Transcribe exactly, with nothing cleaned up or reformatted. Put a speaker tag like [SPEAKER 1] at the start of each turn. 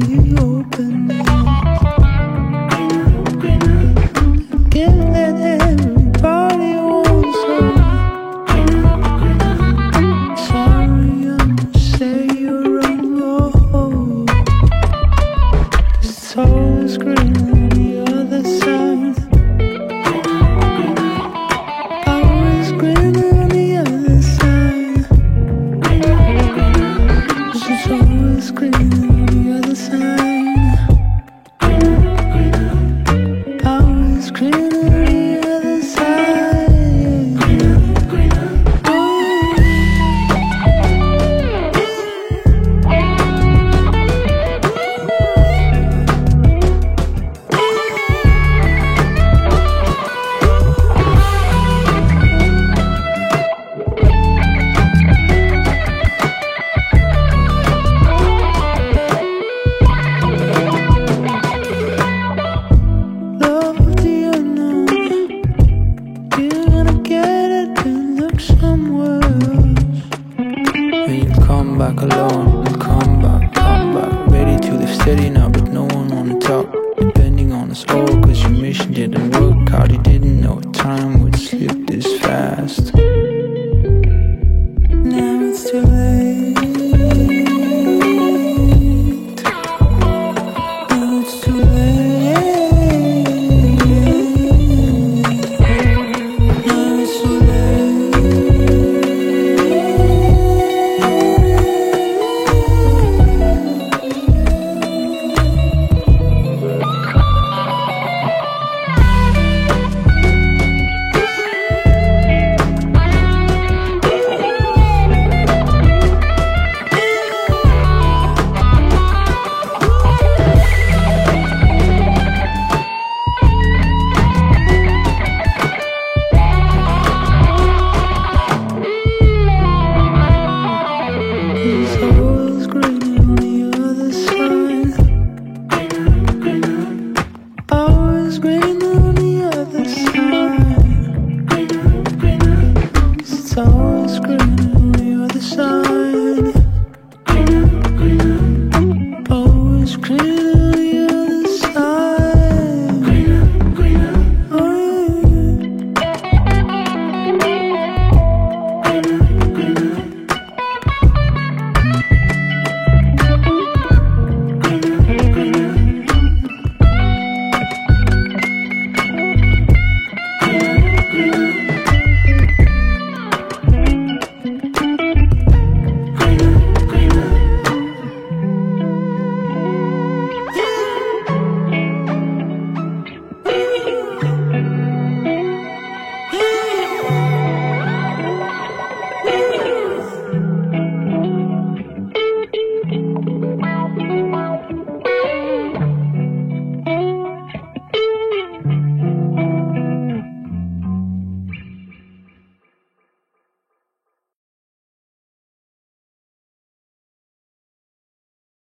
[SPEAKER 1] the opening. Getting that everybody wants some. Sorry, I'm say you're wrong. Oh, it's always green on the other side. Always green on the other side. It's always green on the other side. Always green on the other side. Love the unknown. You're gonna get it and look somewhere else.
[SPEAKER 2] When you come back alone, you come back, come back. Ready to live steady now, but no one on the top. Depending on us all, cause your mission didn't work out. You didn't know time would slip this fast.
[SPEAKER 1] Now it's too late. Now it's too late. Now it's too It's always green on the other side. Always green on the other side. It's always green on the other side. Always green on the